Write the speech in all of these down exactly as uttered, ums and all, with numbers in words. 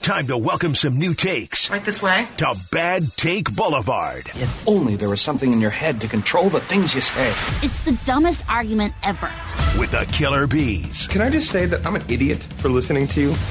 Time to welcome some new takes. Right this way. To Bad Take Boulevard. If only there was something in your head to control the things you say. It's the dumbest argument ever. With the Killer Bees. Can I just say that I'm an idiot for listening to you?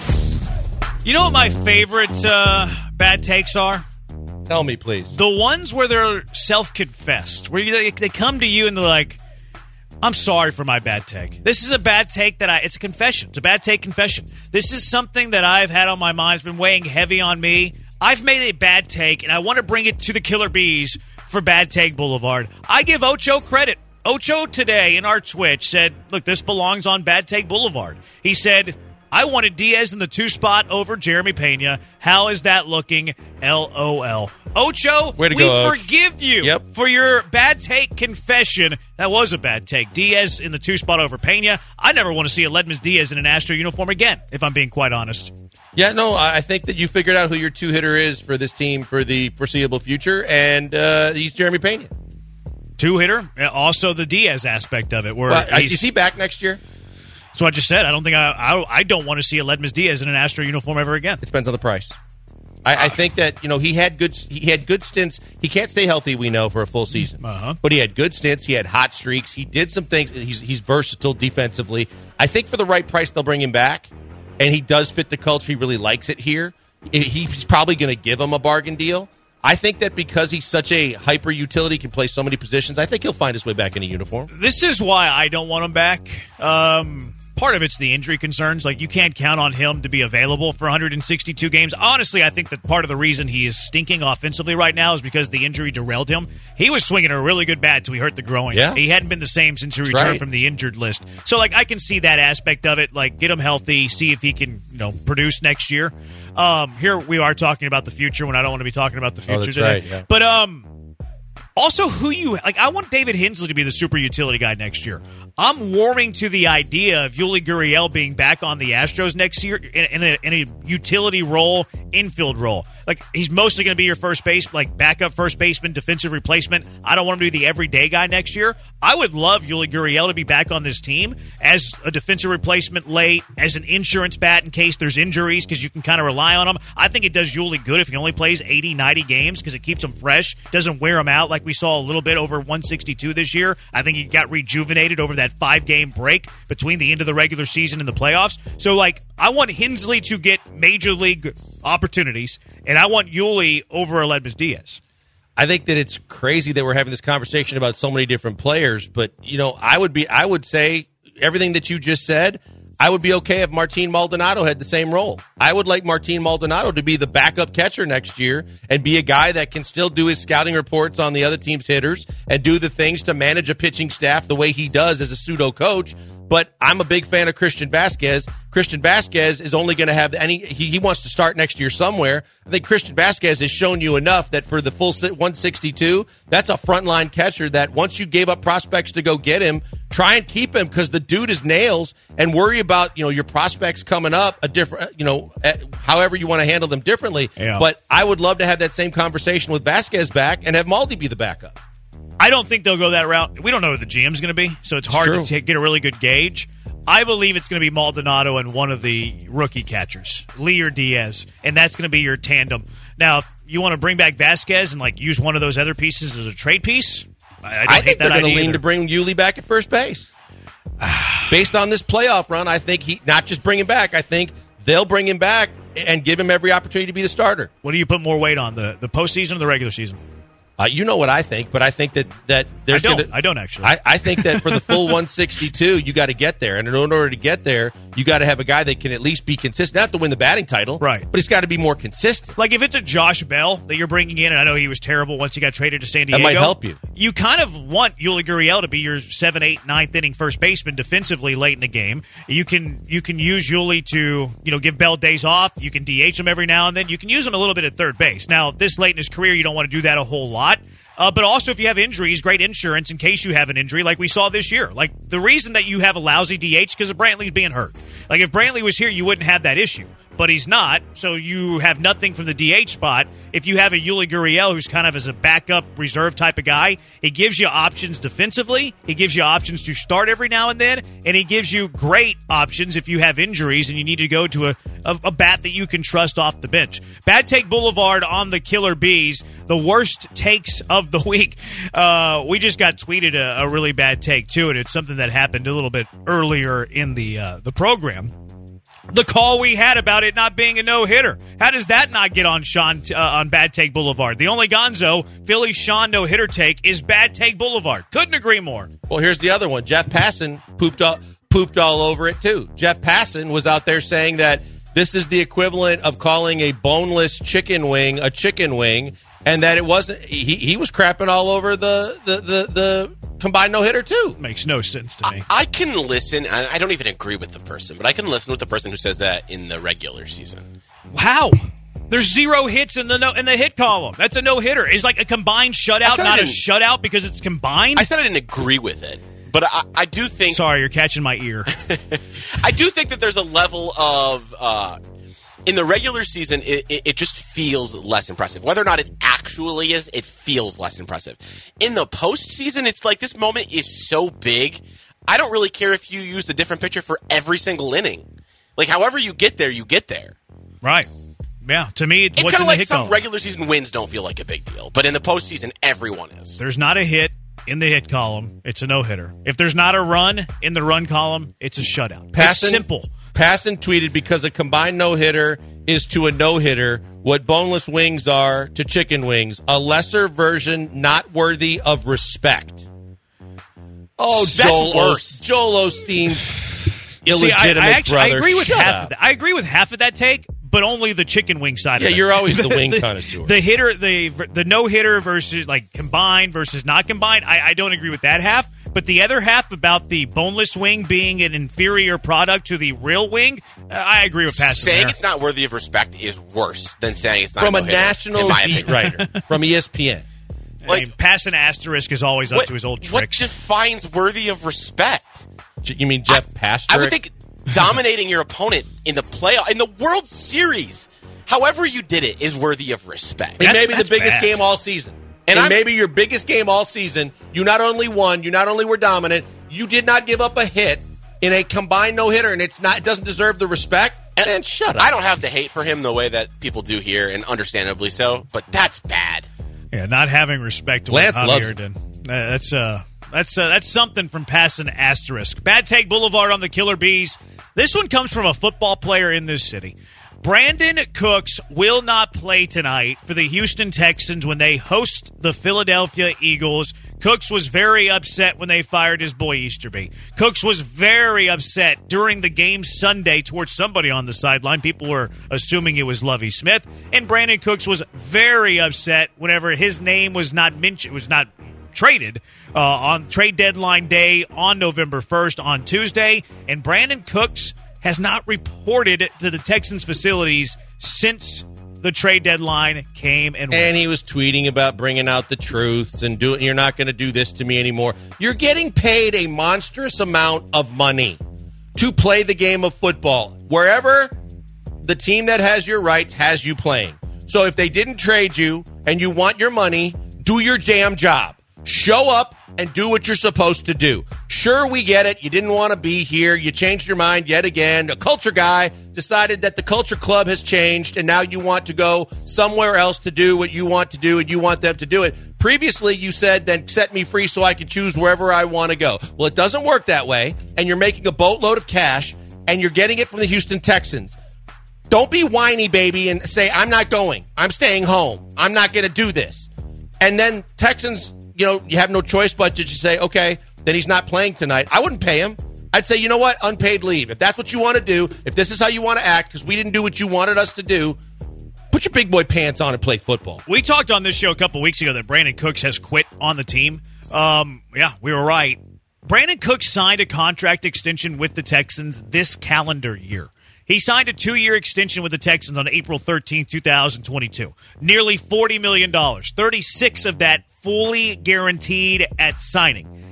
You know what my favorite uh, bad takes are? Tell me, please. The ones where they're self-confessed, where you, they come to you and they're like, I'm sorry for my bad take. This is a bad take that I, it's a confession. It's a bad take confession. This is something that I've had on my mind. It's been weighing heavy on me. I've made a bad take, and I want to bring it to the Killer Bees for Bad Take Boulevard. I give Ocho credit. Ocho today in our Twitch said, look, this belongs on Bad Take Boulevard. He said, I wanted Diaz in the two spot over Jeremy Pena. How is that looking? L O L. Ocho, Way to we go, forgive you yep. for your bad take confession. That was a bad take. Diaz in the two spot over Pena. I never want to see a Ledmus Diaz in an Astro uniform again, if I'm being quite honest. Yeah, no, I think that you figured out who your two hitter is for this team for the foreseeable future, and uh, he's Jeremy Pena. Two hitter. Also the Diaz aspect of it. Where well, is he back next year? So I just said I don't think I I, I don't want to see a Ledmus Diaz in an Astro uniform ever again. It depends on the price. I, I think that you know he had good he had good stints. He can't stay healthy, we know, for a full season. Uh-huh. But he had good stints. He had hot streaks. He did some things. He's he's versatile defensively. I think for the right price they'll bring him back, and he does fit the culture. He really likes it here. He's probably going to give him a bargain deal. I think that because he's such a hyper utility, can play so many positions, I think he'll find his way back in a uniform. This is why I don't want him back. Um, part of it's the injury concerns. Like, you can't count on him to be available for one hundred sixty-two games. Honestly, I think that part of the reason he is stinking offensively right now is because the injury derailed him. He was swinging a really good bat until he hurt the groin. Yeah. He hadn't been the same since he That's returned right. from the injured list. So, like, I can see that aspect of it. Like, get him healthy, see if he can, you know, produce next year. Um, here we are talking about the future when I don't want to be talking about the future Oh, that's today. right, yeah. But, um... also, who you like? I want David Hensley to be the super utility guy next year. I'm warming to the idea of Yuli Gurriel being back on the Astros next year in, in, a, in a utility role, infield role. Like, he's mostly going to be your first base, like backup first baseman, defensive replacement. I don't want him to be the everyday guy next year. I would love Yuli Gurriel to be back on this team as a defensive replacement late, as an insurance bat in case there's injuries, because you can kind of rely on him. I think it does Yuli good if he only plays eighty, ninety games because it keeps him fresh, doesn't wear him out like we saw a little bit over one sixty-two this year. I think he got rejuvenated over that five-game break between the end of the regular season and the playoffs. So, like, I want Hensley to get major league opportunities, and I want Yuli over Aledmus Diaz. I think that it's crazy that we're having this conversation about so many different players, but you know, I would be, I would say everything that you just said. I would be okay if Martin Maldonado had the same role. I would like Martin Maldonado to be the backup catcher next year and be a guy that can still do his scouting reports on the other team's hitters and do the things to manage a pitching staff the way he does as a pseudo coach. But I'm a big fan of Christian Vasquez. Christian Vasquez is only going to have any, he, he wants to start next year somewhere. I think Christian Vasquez has shown you enough that for the full one sixty-two, that's a frontline catcher that once you gave up prospects to go get him, try and keep him because the dude is nails, and worry about, you know, your prospects coming up a different, you know, however you want to handle them differently. Yeah. But I would love to have that same conversation with Vasquez back and have Maldi be the backup. I don't think they'll go that route. We don't know who the G M's going to be, so it's hard True. to take, get a really good gauge. I believe it's going to be Maldonado and one of the rookie catchers, Lee or Diaz, and that's going to be your tandem. Now, if you want to bring back Vasquez and like use one of those other pieces as a trade piece, I, I, don't I hate think that they're going to idea lean either. to bring Yuli back at first base. Based on this playoff run, I think he not just bring him back. I think they'll bring him back and give him every opportunity to be the starter. What do you put more weight on, the the postseason or the regular season? Uh, you know what I think, but I think that, that there's I don't. Gonna, I don't actually. I, I think that for the full one sixty-two, you got to get there. And in order to get there, you got to have a guy that can at least be consistent. Not to win the batting title, right? But he's got to be more consistent. Like if it's a Josh Bell that you're bringing in, and I know he was terrible once he got traded to San Diego. That might help you. You kind of want Yuli Gurriel to be your seven, eight, ninth inning first baseman defensively late in the game. You can you can use Yuli to you know give Bell days off. You can D H him every now and then. You can use him a little bit at third base. Now, this late in his career, you don't want to do that a whole lot. Uh, but also, if you have injuries, great insurance in case you have an injury like we saw this year. Like, the reason that you have a lousy D H because of Brantley's being hurt. Like, if Brantley was here, you wouldn't have that issue. but he's not, so you have nothing from the D H spot. If you have a Yuli Gurriel, who's kind of as a backup reserve type of guy, he gives you options defensively, he gives you options to start every now and then, and he gives you great options if you have injuries and you need to go to a, a, a bat that you can trust off the bench. Bad Take Boulevard on the Killer Bees, the worst takes of the week. Uh, we just got tweeted a, a really bad take, too, and it's something that happened a little bit earlier in the uh, the program. The call we had about it not being a no-hitter. How does that not get on Sean uh, on Bad Take Boulevard? The only gonzo, Philly Sean no-hitter take, is Bad Take Boulevard. Couldn't agree more. Well, here's the other one. Jeff Passan pooped all, pooped all over it, too. Jeff Passan was out there saying that this is the equivalent of calling a boneless chicken wing a chicken wing, and that it wasn't. He, he was crapping all over the the the, the combined no-hitter, too. Makes no sense to me. I, I can listen. I, I don't even agree with the person, but I can listen with the person who says that in the regular season. How? There's zero hits in the no, in the hit column. That's a no-hitter. Is like a combined shutout not a shutout because it's combined? I said I didn't agree with it, but I, I do think... Sorry, you're catching my ear. I do think that there's a level of... Uh, in the regular season, it, it, it just feels less impressive. Whether or not it actually is, it feels less impressive. In the postseason, it's like this moment is so big, I don't really care if you use the different pitcher for every single inning. Like, however you get there, you get there. Right. Yeah, to me, it's kind of like some regular season wins don't feel like a big deal, but in the postseason, everyone is. There's not a hit in the hit column, it's a no-hitter. If there's not a run in the run column, it's a shutout. Passan, it's simple. Passan tweeted, because a combined no-hitter is to a no-hitter what boneless wings are to chicken wings, a lesser version not worthy of respect. Oh, That's Joel, worse. O- Joel Osteen's illegitimate See, I, I actually, brother. I agree with Shut half up. of that. I agree with half of that take, but only the chicken wing side Yeah, of it. you're always the wing connoisseur. The hitter, the the no hitter versus like combined versus not combined. I, I don't agree with that half. But the other half about the boneless wing being an inferior product to the real wing, uh, I agree with Passan. Saying there. it's not worthy of respect is worse than saying it's not From a, a no-hitter, national in my beat opinion. writer from E S P N. I Like, mean, Passan asterisk is always up what, to his old what tricks. defines worthy of respect? You mean Jeff Pastrick? I would think dominating your opponent in the playoff, in the World Series, however you did it, is worthy of respect. And That's- maybe the that's biggest bad. game all season. And And, I'm- maybe your biggest game all season, you not only won, you not only were dominant, you did not give up a hit in a combined no-hitter, and it's not it doesn't deserve the respect. And then shut up. I don't have the hate for him the way that people do here, and understandably so, but that's bad. Yeah, not having respect to Lance what loves Javier it. did. Uh, that's uh, that's uh, that's something from Passan asterisk. Bad Take Boulevard on the Killer Bees. This one comes from a football player in this city. Brandon Cooks will not play tonight for the Houston Texans when they host the Philadelphia Eagles. Cooks was very upset when they fired his boy Easterby. Cooks was very upset during the game Sunday towards somebody on the sideline. People were assuming it was Lovie Smith. And Brandon Cooks was very upset whenever his name was not mentioned, was not traded uh, on trade deadline day on November first on Tuesday. And Brandon Cooks has not reported to the Texans facilities since the trade deadline came and went. And he was tweeting about bringing out the truths and doing. You're not going to do this to me anymore. You're getting paid a monstrous amount of money to play the game of football. Wherever the team that has your rights has you playing. So if they didn't trade you and you want your money, do your damn job. Show up and do what you're supposed to do. Sure, we get it. You didn't want to be here. You changed your mind yet again. A culture guy decided that the culture club has changed, and now you want to go somewhere else to do what you want to do, and you want them to do it. Previously, you said, then set me free so I can choose wherever I want to go. Well, it doesn't work that way, and you're making a boatload of cash, and you're getting it from the Houston Texans. Don't be whiny, baby, and say, I'm not going. I'm staying home. I'm not going to do this. And then Texans, you know, you have no choice but to just say, okay, then he's not playing tonight. I wouldn't pay him. I'd say, you know what? Unpaid leave. If that's what you want to do, if this is how you want to act, because we didn't do what you wanted us to do, put your big boy pants on and play football. We talked on this show a couple weeks ago that Brandon Cooks has quit on the team. Um, yeah, we were right. Brandon Cooks signed a contract extension with the Texans this calendar year. He signed a two-year extension with the Texans on April thirteenth, twenty twenty-two. Nearly forty million dollars. thirty-six of that fully guaranteed at signing.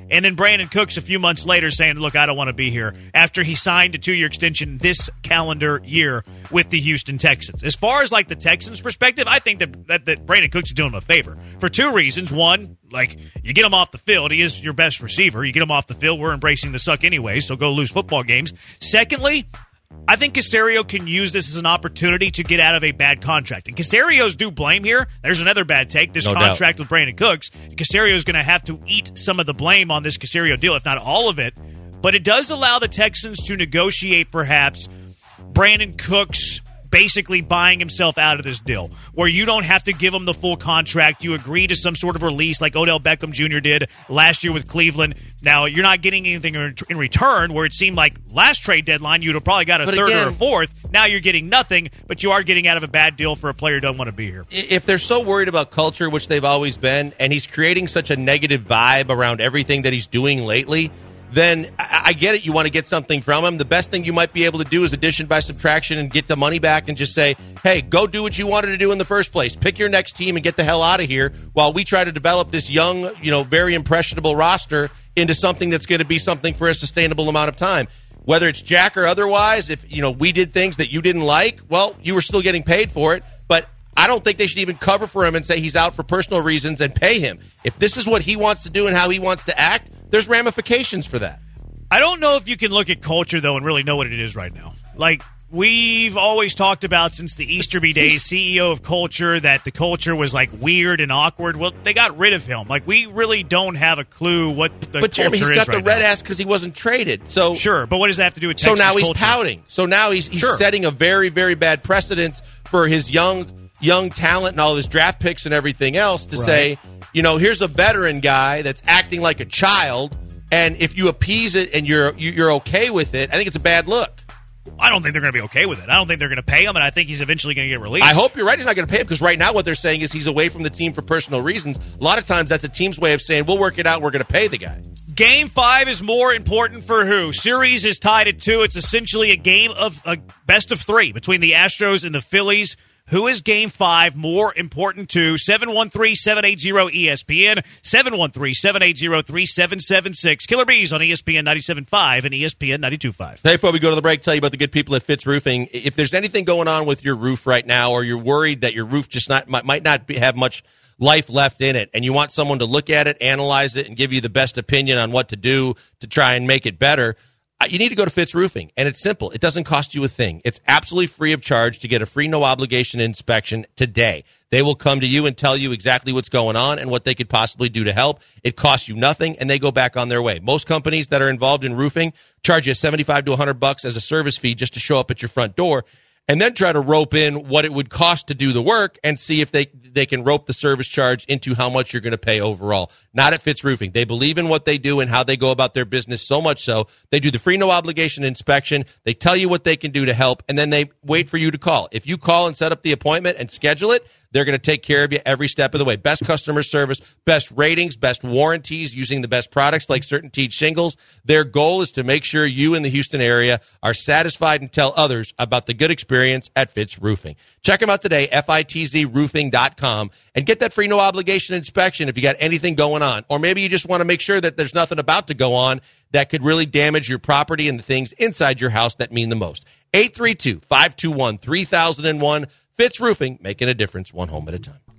And then Brandon Cooks a few months later saying, look, I don't want to be here after he signed a two-year extension this calendar year with the Houston Texans. As far as like the Texans' perspective, I think that, that, that Brandon Cooks is doing him a favor for two reasons. One, like you get him off the field. He is your best receiver. You get him off the field. We're embracing the suck anyway, so go lose football games. Secondly, I think Caserio can use this as an opportunity to get out of a bad contract. And Casario's due blame here. There's another bad take. This no contract doubt. with Brandon Cooks. Casario's going to have to eat some of the blame on this Caserio deal, if not all of it. But it does allow the Texans to negotiate, perhaps, Brandon Cooks basically buying himself out of this deal, where you don't have to give him the full contract. You agree to some sort of release like Odell Beckham Junior did last year with Cleveland. Now, you're not getting anything in return, where it seemed like last trade deadline you'd have probably got a But third again, or a fourth. Now you're getting nothing, but you are getting out of a bad deal for a player who doesn't want to be here. If they're so worried about culture, which they've always been, and he's creating such a negative vibe around everything that he's doing lately, then I, I get it. You want to get something from him. The best thing you might be able to do is addition by subtraction and get the money back and just say, hey, go do what you wanted to do in the first place. Pick your next team and get the hell out of here while we try to develop this young, you know, very impressionable roster into something that's going to be something for a sustainable amount of time. Whether it's Jack or otherwise, if, you know, we did things that you didn't like, well, you were still getting paid for it. But I don't think they should even cover for him and say he's out for personal reasons and pay him. If this is what he wants to do and how he wants to act, there's ramifications for that. I don't know if you can look at culture, though, and really know what it is right now. Like, we've always talked about since the Easterby days, C E O of Culture, that the culture was, like, weird and awkward. Well, they got rid of him. Like, we really don't have a clue what the But Jeremy, culture he's is got the right red now. ass because he wasn't traded. So Sure, but what does that have to do with So Texas now he's culture? pouting. So now he's he's Sure. setting a very, very bad precedence for his young young talent and all his draft picks and everything else to Right. say, you know, here's a veteran guy that's acting like a child, and if you appease it and you're you- you're okay with it, I think it's a bad look. I don't think they're going to be okay with it. I don't think they're going to pay him, and I think he's eventually going to get released. I hope you're right. He's not going to pay him because right now what they're saying is he's away from the team for personal reasons. A lot of times that's a team's way of saying we'll work it out. We're going to pay the guy. Game five is more important for who? Series is tied at two. It's essentially a game of a best of three between the Astros and the Phillies. Who is Game five more important to? seven one three, seven eight zero, E S P N, seven one three, seven eight zero, three seven seven six. Killer Bees on E S P N ninety-seven point five and E S P N ninety-two point five. Hey, before we go to the break, tell you about the good people at Fitz Roofing. If there's anything going on with your roof right now, or you're worried that your roof just not might, might not be, have much life left in it, and you want someone to look at it, analyze it, and give you the best opinion on what to do to try and make it better, you need to go to Fitz Roofing, and it's simple. It doesn't cost you a thing. It's absolutely free of charge to get a free no-obligation inspection today. They will come to you and tell you exactly what's going on and what they could possibly do to help. It costs you nothing, and they go back on their way. Most companies that are involved in roofing charge you seventy-five to one hundred bucks as a service fee just to show up at your front door, and then try to rope in what it would cost to do the work and see if they they can rope the service charge into how much you're going to pay overall. Not at Fitz Roofing. They believe in what they do and how they go about their business so much so. They do the free no-obligation inspection. They tell you what they can do to help, and then they wait for you to call. If you call and set up the appointment and schedule it, they're going to take care of you every step of the way. Best customer service, best ratings, best warranties, using the best products like CertainTeed shingles. Their goal is to make sure you in the Houston area are satisfied and tell others about the good experience at Fitz Roofing. Check them out today, F I T Z roofing dot com, and get that free no-obligation inspection if you got anything going on. Or maybe you just want to make sure that there's nothing about to go on that could really damage your property and the things inside your house that mean the most. eight three two, five two one, three thousand one. Fitz Roofing, making a difference one home at a time.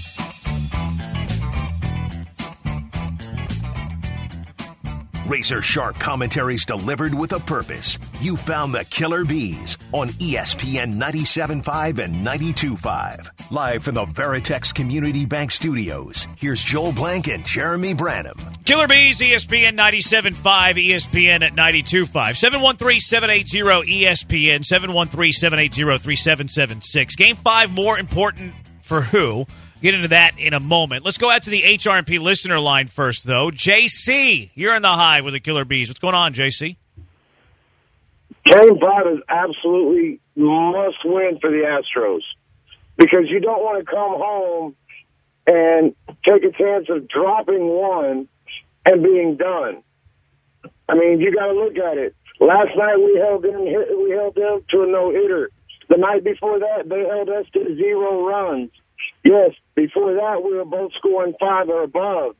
Razor sharp commentaries delivered with a purpose. You found the Killer Bees on E S P N ninety-seven point five and ninety-two point five. Live from the Veritex Community Bank Studios, here's Joel Blank and Jeremy Branham. Killer Bees, E S P N ninety-seven point five, E S P N at ninety-two point five. seven one three, seven eight zero, E S P N, seven one three, seven eight zero, three seven seven six. Game five more important for who? Get into that in a moment. Let's go out to the H R and P listener line first, though. J C, you're in the hive with the Killer Bees. What's going on, J C? Game five is absolutely must win for the Astros because you don't want to come home and take a chance of dropping one and being done. I mean, you got to look at it. Last night we held them, we held them to a no-hitter. The night before that, they held us to zero runs. Yes, before that, we were both scoring five or above.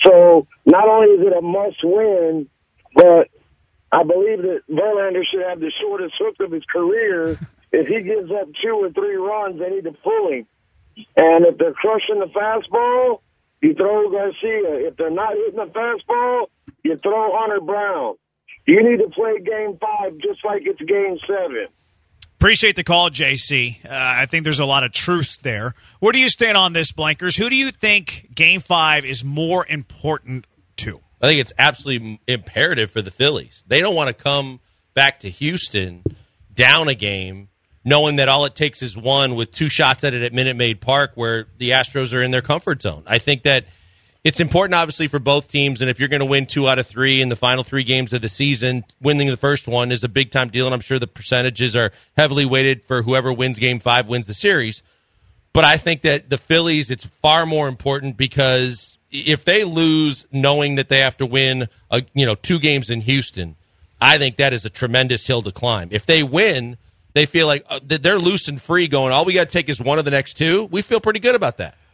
So not only is it a must-win, but I believe that Verlander should have the shortest hook of his career. If he gives up two or three runs, they need to pull him. And if they're crushing the fastball, you throw Garcia. If they're not hitting the fastball, you throw Hunter Brown. You need to play game five just like it's game seven. Appreciate the call, J C. Uh, I think there's a lot of truth there. Where do you stand on this, Blankers? Who do you think game five is more important to? I think it's absolutely imperative for the Phillies. They don't want to come back to Houston down a game knowing that all it takes is one with two shots at it at Minute Maid Park where the Astros are in their comfort zone. I think that it's important, obviously, for both teams, and if you're going to win two out of three in the final three games of the season, winning the first one is a big-time deal, and I'm sure the percentages are heavily weighted for whoever wins game five wins the series. But I think that the Phillies, it's far more important because if they lose knowing that they have to win a, you know, two games in Houston, I think that is a tremendous hill to climb. If they win, they feel like they're loose and free going, all we got to take is one of the next two. We feel pretty good about that.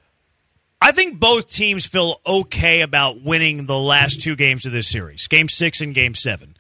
I think both teams feel okay about winning the last two games of this series, game six and game seven.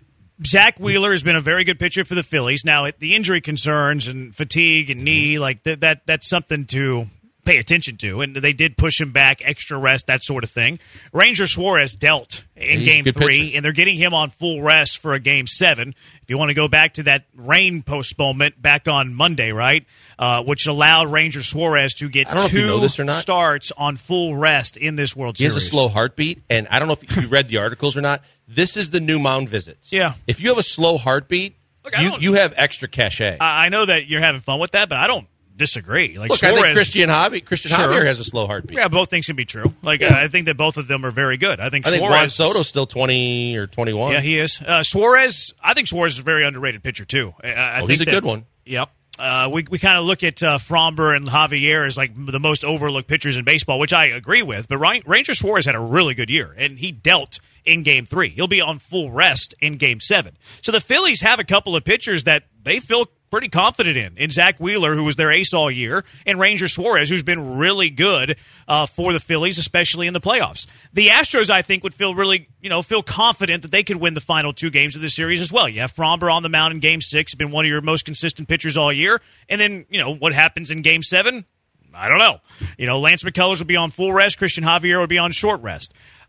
Zach Wheeler has been a very good pitcher for the Phillies. Now, the injury concerns and fatigue and knee, like th- that, that's something to pay attention to. And they did push him back, extra rest, that sort of thing. Ranger Suarez dealt in He's game three, pitcher. and they're getting him on full rest for a game seven. If you want to go back to that rain postponement back on Monday, right, uh, which allowed Ranger Suarez to get I don't know if two you know this or not. starts on full rest in this World He Series. has a slow heartbeat, and I don't know if you read the articles or not. This is the new mound visits. Yeah. If you have a slow heartbeat, Look, I you, don't- you have extra cachet. I I know that you're having fun with that, but I don't disagree. Like Look, Suarez, I think Christian Javier, Christian Sure. Javier has a slow heartbeat. yeah, both things can be true. Like uh, I think that both of them are very good. I think I think Suarez, Juan Soto's still twenty or twenty-one. yeah, he is. Uh, Suarez, I think Suarez is a very underrated pitcher too. I, I Oh, think he's a that- good one. Yep. Uh, we we kind of look at uh, Fromber and Javier as like the most overlooked pitchers in baseball, which I agree with. But Ryan, Ranger Suarez had a really good year, and he dealt in Game Three. He'll be on full rest in Game Seven. So the Phillies have a couple of pitchers that they feel pretty confident in. In Zach Wheeler, who was their ace all year, and Ranger Suarez, who's been really good uh, for the Phillies, especially in the playoffs. The Astros, I think, would feel really, you know, feel confident that they could win the final two games of the series as well. You have Fromber on the mound in Game Six, been one of your most consistent pitchers all year, and then, you know, what happens in Game Seven? I don't know. You know, Lance McCullers would be on full rest. Christian Javier would be on short rest.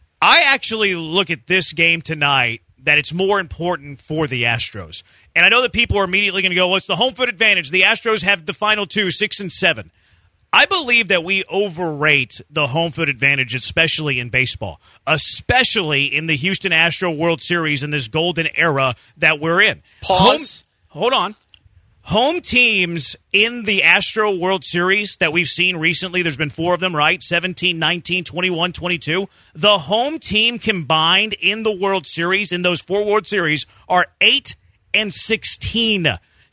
I actually look at this game tonight that it's more important for the Astros. And I know that people are immediately going to go, well, it's the home field advantage. The Astros have the final two, six and seven. I believe that we overrate the home field advantage, especially in baseball, especially in the Houston Astro World Series in this golden era that we're in. Pause. Home, hold on. Home teams in the Astro World Series that we've seen recently, there's been four of them, right? seventeen, nineteen, twenty-one, twenty-two. The home team combined in the World Series, in those four World Series, are eight and sixteen.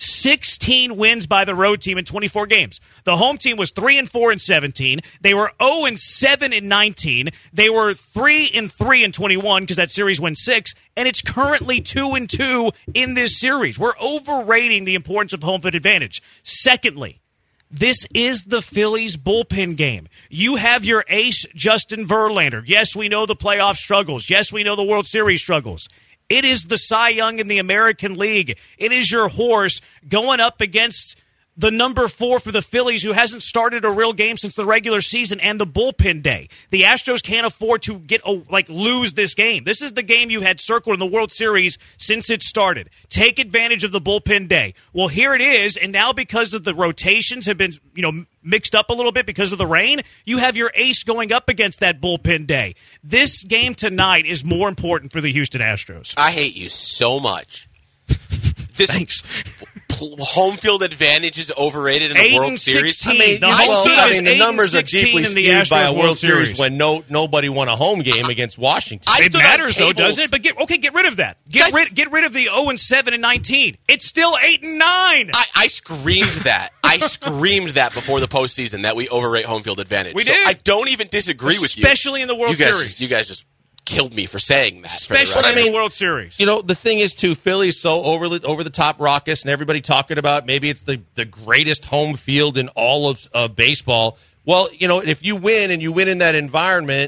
sixteen wins by the road team in twenty-four games. The home team was three and four in seventeen. They were oh and seven in nineteen. They were three and three in twenty-one because that series went six, and it's currently two and two in this series. We're overrating the importance of home field advantage. Secondly, this is the Phillies bullpen game. You have your ace, Justin Verlander. Yes, we know the playoff struggles. Yes, we know the World Series struggles. It is the Cy Young in the American League. It is your horse going up against the number four for the Phillies, who hasn't started a real game since the regular season and the bullpen day. The Astros can't afford to get a, like lose this game. This is the game you had circled in the World Series since it started. Take advantage of the bullpen day. Well, here it is, and now because of the rotations have been, you know, mixed up a little bit because of the rain, you have your ace going up against that bullpen day. This game tonight is more important for the Houston Astros. I hate you so much. This Thanks. pl- home field advantage is overrated in the Eight World and Series. sixteen. I mean, The you- home well, team I is mean, the eight and numbers are sixteen deeply in the skewed by a Astros World, World Series, Series. when no nobody won a home game against Washington. I It stood on matters, though, tables. doesn't it? But get okay, get rid of that. Get Guys- rid, get rid of the zero and seven and nineteen. It's still eight and nine. I, I screamed that. I screamed that before the postseason that we overrate home field advantage. We so did. I don't even disagree with you. Especially in the World you guys, Series. You guys just killed me for saying that. for the Especially record. in the World Series. You know, the thing is, too, Philly's so over the, over the top raucous, and everybody talking about maybe it's the, the greatest home field in all of uh, baseball. Well, you know, if you win and you win in that environment,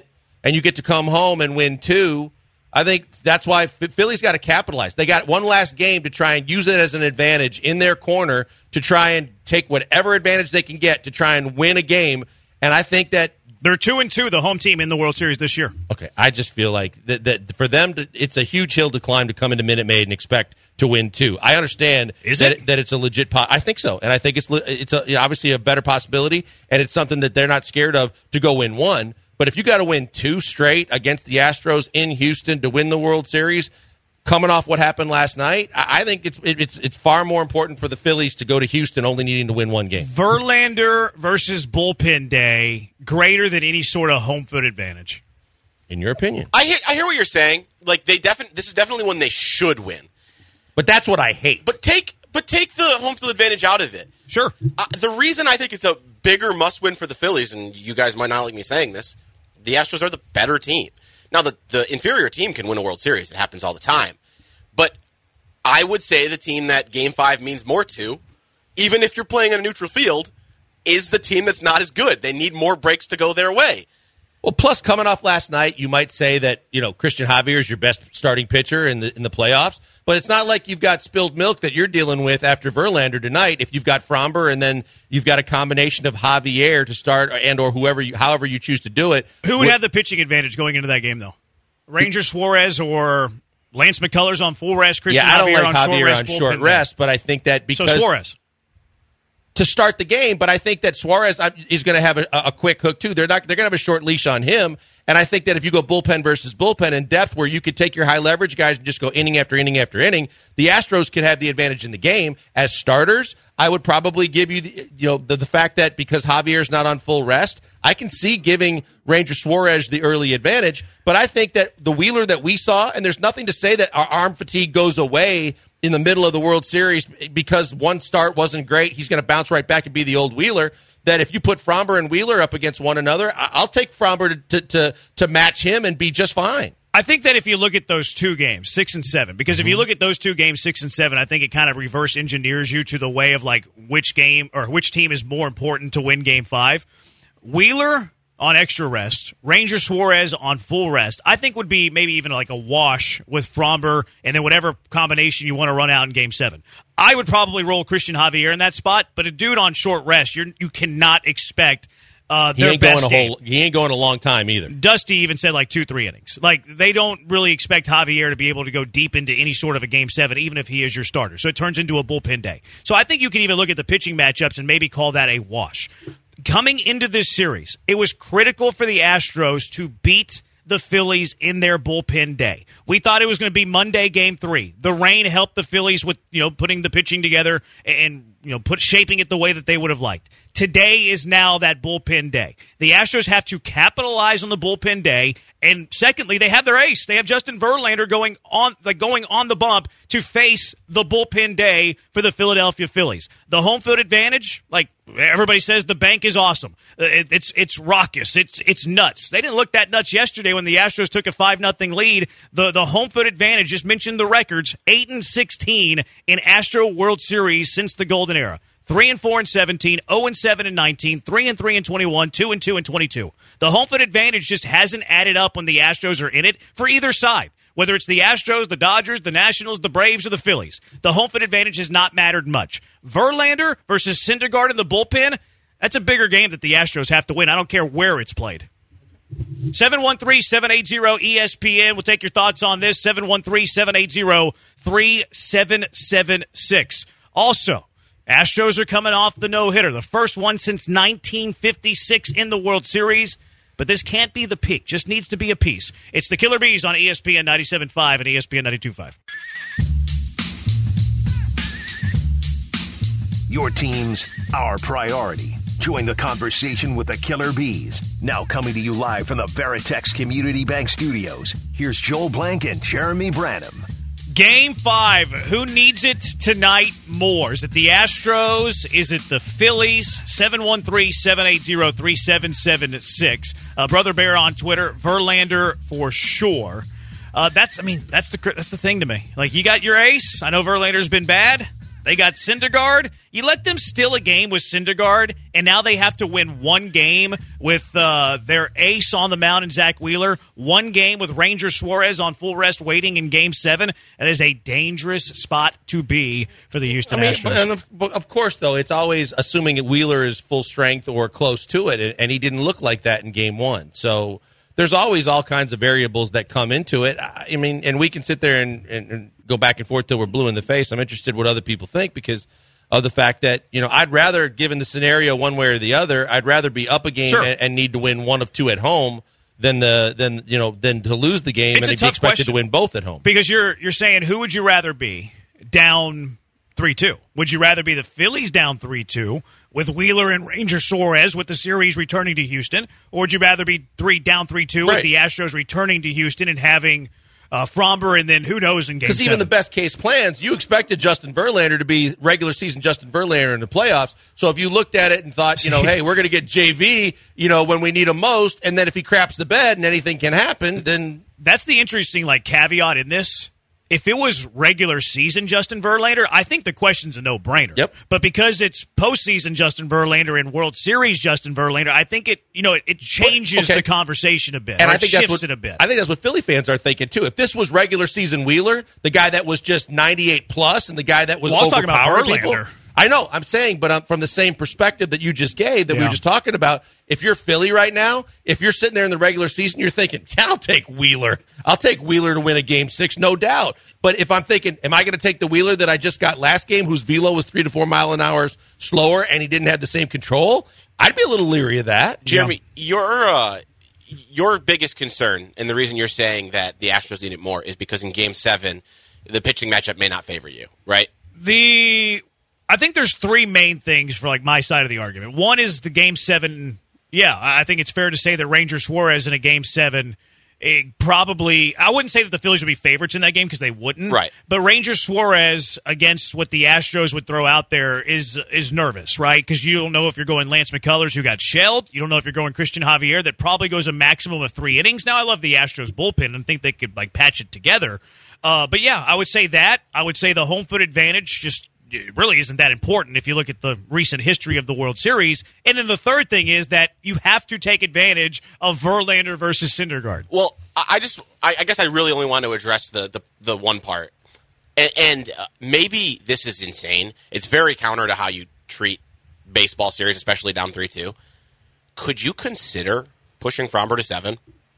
and you get to come home and win two, I think that's why Philly's got to capitalize. They got one last game to try and use it as an advantage in their corner to try and take whatever advantage they can get to try and win a game. And I think that they're two and two, the home team in the World Series this year. Okay, I just feel like that, that for them, to, it's a huge hill to climb to come into Minute Maid and expect to win two. I understand Is that it? that it's a legit. Po- I think so, and I think it's it's a, obviously a better possibility, and it's something that they're not scared of to go win one. But if you got to win two straight against the Astros in Houston to win the World Series, coming off what happened last night, I, I think it's it, it's it's far more important for the Phillies to go to Houston only needing to win one game. Verlander versus bullpen day, greater than any sort of home field advantage. In your opinion, I hear I hear what you're saying. Like they definitely, this is definitely one they should win. But that's what I hate. But take but take the home field advantage out of it. Sure. Uh, the reason I think it's a bigger must-win for the Phillies, and you guys might not like me saying this, the Astros are the better team. Now, the, the inferior team can win a World Series. It happens all the time. But I would say the team that Game five means more to, even if you're playing in a neutral field, is the team that's not as good. They need more breaks to go their way. Well, plus coming off last night, you might say that, you know, Christian Javier is your best starting pitcher in the in the playoffs, but it's not like you've got spilled milk that you're dealing with after Verlander tonight. If you've got Fromber and then you've got a combination of Javier to start and or whoever you, however you choose to do it. Who would have the pitching advantage going into that game, though? Ranger Suarez or Lance McCullers on full rest? Christian yeah, I don't Javier like on Javier short on rest, short rest, but I think that because so Suarez. to start the game, but I think that Suarez is going to have a, a quick hook too. They're not. They're going to have a short leash on him, and I think that if you go bullpen versus bullpen in depth, where you could take your high leverage guys and just go inning after inning after inning, the Astros could have the advantage in the game. As starters, I would probably give you the you know the, the fact that because Javier's not on full rest, I can see giving Ranger Suarez the early advantage. But I think that the Wheeler that we saw, and there's nothing to say that our arm fatigue goes away in the middle of the World Series because one start wasn't great. He's going to bounce right back and be the old Wheeler. That if you put Fromber and Wheeler up against one another, I'll take Fromber to, to, to, to match him and be just fine. I think that if you look at those two games, six and seven, because if you look at those two games, six and seven, I think it kind of reverse engineers you to the way of like which game or which team is more important to win game five. Wheeler on extra rest, Ranger Suarez on full rest, I think would be maybe even like a wash with Fromber and then whatever combination you want to run out in game seven. I would probably roll Christian Javier in that spot, but a dude on short rest, you're, you cannot expect uh, their he ain't best going a game. whole, He ain't going a long time either. Dusty even said like two, three innings. Like they don't really expect Javier to be able to go deep into any sort of a game seven, even if he is your starter. So it turns into a bullpen day. So I think you can even look at the pitching matchups and maybe call that a wash. Coming into this series, it was critical for the Astros to beat the Phillies in their bullpen day. We thought it was going to be Monday game three. The rain helped the Phillies with, you know, putting the pitching together and, you know, put shaping it the way that they would have liked. Today is now that bullpen day. The Astros have to capitalize on the bullpen day, and secondly, they have their ace. They have Justin Verlander going on, like going on the bump to face the bullpen day for the Philadelphia Phillies. The home field advantage, like everybody says, the bank is awesome. It, it's it's raucous. It's it's nuts. They didn't look that nuts yesterday when the Astros took a five nothing lead. The the home field advantage, just mentioned the records, eight and sixteen in Astro World Series since the Golden Era. Three and four and seventeen, zero and seven and nineteen, three and three and twenty-one, two and two and twenty-two. The home field advantage just hasn't added up when the Astros are in it for either side. Whether it's the Astros, the Dodgers, the Nationals, the Braves, or the Phillies, the home field advantage has not mattered much. Verlander versus Syndergaard in the bullpen, that's a bigger game that the Astros have to win. I don't care where it's played. seven one three, seven eight zero, E S P N. We'll take your thoughts on this. seven one three, seven eight zero, three seven seven six. Also, Astros are coming off the no-hitter, the first one since nineteen fifty-six in the World Series. But this can't be the peak. Just needs to be a piece. It's the Killer Bees on E S P N ninety-seven point five and E S P N ninety-two point five. Your team's our priority. Join the conversation with the Killer Bees. Now coming to you live from the Veritex Community Bank Studios. Here's Joel Blank and Jeremy Branham. Game five. Who needs it tonight more? Is it the Astros? Is it the Phillies? seven one three, seven eight zero, three seven seven six. Uh, Brother Bear on Twitter. Verlander for sure. Uh, that's, I mean, that's the that's the thing to me. Like, you got your ace. I know Verlander's been bad. They got Syndergaard. You let them steal a game with Syndergaard, and now they have to win one game with uh, their ace on the mound in Zach Wheeler, one game with Ranger Suarez on full rest waiting in Game seven. That is a dangerous spot to be for the Houston I mean, Astros. And of, of course, though, it's always assuming that Wheeler is full strength or close to it, and, and he didn't look like that in Game one. So there's always all kinds of variables that come into it. I mean, and we can sit there and, and, and go back and forth till we're blue in the face. I'm interested what other people think because of the fact that, you know, I'd rather, given the scenario one way or the other, I'd rather be up a game Sure. and, and need to win one of two at home than the than you know than to lose the game It's and a be tough expected question. to win both at home. Because you're you're saying, who would you rather be down three two? Would you rather be the Phillies down three two with Wheeler and Ranger Suarez with the series returning to Houston, or would you rather be three down three two Right. with the Astros returning to Houston and having uh, Fromber and then who knows in Game Because even seven? the best case plans, you expected Justin Verlander to be regular season Justin Verlander in the playoffs. So if you looked at it and thought, you know, hey, we're going to get J V, you know, when we need him most, and then if he craps the bed and anything can happen, then That's the interesting like caveat in this. If it was regular season Justin Verlander, I think the question's a no-brainer. Yep. But because it's postseason Justin Verlander and World Series Justin Verlander, I think it you know it, it changes Okay. the conversation a bit. and or I it think shifts that's what it a bit. I think that's what Philly fans are thinking too. If this was regular season Wheeler, the guy that was just ninety-eight plus, and the guy that was Well, I was talking about overpowering people, Verlander. I know, I'm saying, but um, from the same perspective that you just gave, that we Yeah. were just talking about, if you're Philly right now, if you're sitting there in the regular season, you're thinking, yeah, I'll take Wheeler. I'll take Wheeler to win a game six, no doubt. But if I'm thinking, am I going to take the Wheeler that I just got last game, whose velo was three to four mile an hour slower, and he didn't have the same control? I'd be a little leery of that. Jeremy, your uh, your biggest concern, and the reason you're saying that the Astros need it more, is because in Game Seven, the pitching matchup may not favor you, right? The I think there's three main things for like my side of the argument. One is the Game Seven. Yeah, I think it's fair to say that Ranger Suarez in a Game Seven, it probably I wouldn't say that the Phillies would be favorites in that game because they wouldn't. Right. But Ranger Suarez against what the Astros would throw out there is is nervous, right? Because you don't know if you're going Lance McCullers, who got shelled. You don't know if you're going Christian Javier, that probably goes a maximum of three innings. Now I love the Astros bullpen and think they could like patch it together. Uh, but yeah, I would say that. I would say the home field advantage just it really isn't that important if you look at the recent history of the World Series. And then the third thing is that you have to take advantage of Verlander versus Syndergaard. Well, I I just, I, I guess I really only want to address the, the, the one part. And, and uh, maybe this is insane. It's very counter to how you treat baseball series, especially down three two. Could you consider pushing Fromber to seven?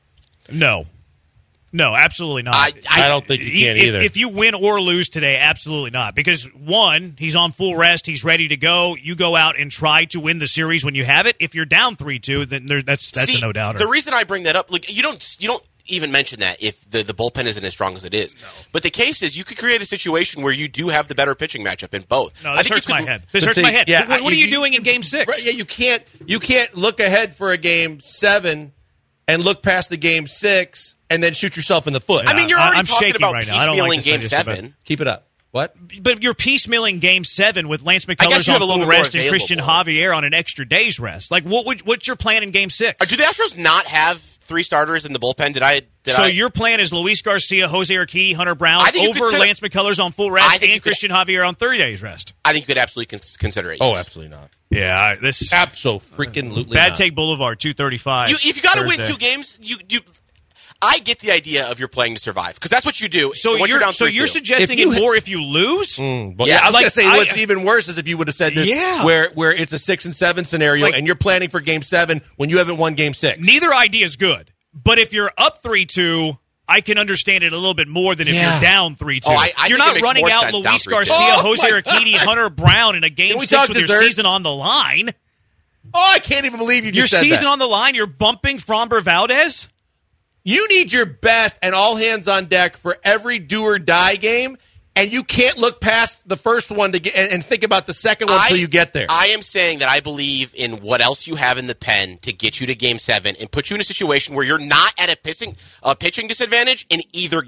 No. No, absolutely not. I- I don't think you can if, either. If you win or lose today, absolutely not. Because, one, he's on full rest. He's ready to go. You go out and try to win the series when you have it. If you're down three two, then there, that's that's See, a no-doubter. The reason I bring that up, like you don't you don't even mention that if the, the bullpen isn't as strong as it is. No. But the case is you could create a situation where you do have the better pitching matchup in both. no, I this think hurts you my could, head. This But hurts see, my head. yeah, what what you- are you you- doing in Game six? Right, yeah, you can't you can't look ahead for a game seven and look past the game six and then shoot yourself in the foot. I mean, you're I- already I'm talking shaking about right now. I don't piecemealing like this Game idea, seven. Keep it up. What? But you're piecemealing Game Seven with Lance I guess McCullers you have on a little full bit more rest and Christian available. Javier on an extra day's rest. Like, what would what's your plan in Game Six? Uh, Do the Astros not have three starters in the bullpen? Did I? Did so I, your plan is Luis Garcia, Jose Urquidy, Hunter Brown I think you over could set- Lance McCullers on full I rest think you and could- Christian Javier on thirty days rest. I think you could absolutely con- consider it. Oh, yes. absolutely not. Yeah, this Absolutely. Bad not. Take Boulevard two thirty-five. You, if you got to win Thursday. two games, you you. I get the idea of you're playing to survive because that's what you do. So once you're, down so three you're two. suggesting If you it ha- more if you lose? Mm, but Yeah, yeah, I was like, gonna say I- what's even worse is if you would have said this Yeah. where where it's a six and seven scenario Like- and you're planning for game seven when you haven't won game six. Neither idea is good. But if you're up three two, I can understand it a little bit more than if Yeah. you're down three two. Oh, I- I you're think it not makes running more out sense down Luis three two. Garcia, Oh, Jose my Urquidy, God. Hunter Brown in a game Can we six talk with your desserts? season on the line. Oh, I can't even believe you Your just said season that. on the line, you're bumping Fromber Valdez? You need your best and all hands on deck for every do or die game, and you can't look past the first one to get and, and think about the second one until you get there. I am saying that I believe in what else you have in the pen to get you to Game Seven and put you in a situation where you're not at a pitching, a pitching disadvantage in either game.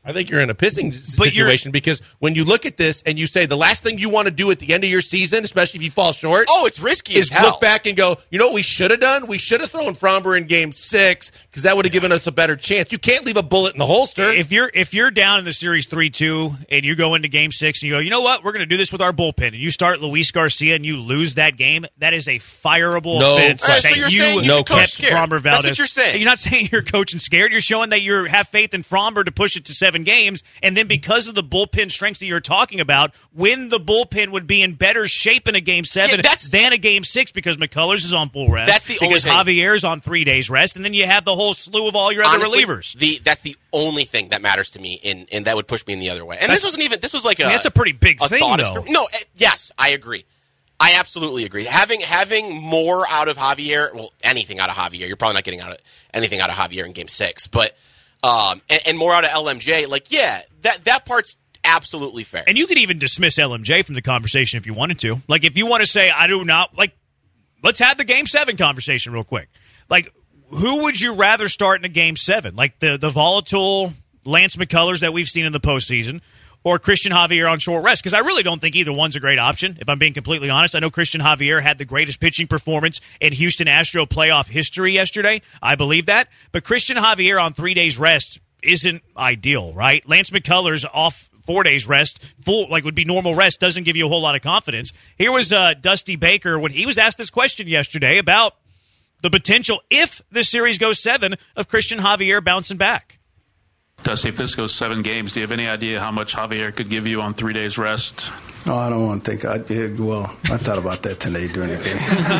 I think you're in a pissing But situation because when you look at this and you say the last thing you want to do at the end of your season, especially if you fall short, oh, it's risky is as hell. Look back and go, you know what we should have done? We should have thrown Fromber in game six because that would have given us a better chance. You can't leave a bullet in the holster. If you're if you're down in the series three two and you go into game six and you go, you know what, we're going to do this with our bullpen, and you start Luis Garcia and you lose that game, that is a fireable no offense question. that so you're you saying no kept scared. Fromber Valdez. That's what you're saying. You're not saying you're coaching scared. You're showing that you have faith in Fromber to push it to seven games, and then because of the bullpen strengths that you're talking about, when the bullpen would be in better shape in a game seven Yeah, that's- than a game six because McCullers is on full rest. That's the only because thing. Javier's on three days rest, and then you have the whole slew of all your other Honestly, relievers. The that's the only thing that matters to me, in and that would push me in the other way. And That's- this wasn't even. This was like a. I mean, that's a pretty big a thing, thought though. experiment. No, eh, yes, I agree. I absolutely agree. Having having more out of Javier, well, anything out of Javier. You're probably not getting out of anything out of Javier in Game Six, but um, and, and more out of L M J. Like, yeah, that that part's absolutely fair. And you could even dismiss L M J from the conversation if you wanted to. Like, if you want to say, I do not, like, let's have the Game seven conversation real quick. Like, who would you rather start in a Game seven? Like, the, the volatile Lance McCullers that we've seen in the postseason, or Christian Javier on short rest? Because I really don't think either one's a great option, if I'm being completely honest. I know Christian Javier had the greatest pitching performance in Houston Astro playoff history yesterday. I believe that. But Christian Javier on three days rest isn't ideal, right? Lance McCullers off four days rest, full like would be normal rest, doesn't give you a whole lot of confidence. Here was uh, Dusty Baker when he was asked this question yesterday about the potential, if the series goes seven, of Christian Javier bouncing back. Dusty, if this goes seven games, do you have any idea how much Javier could give you on three days rest? Oh, I don't want to think. I did. Well, I thought about that today during the game.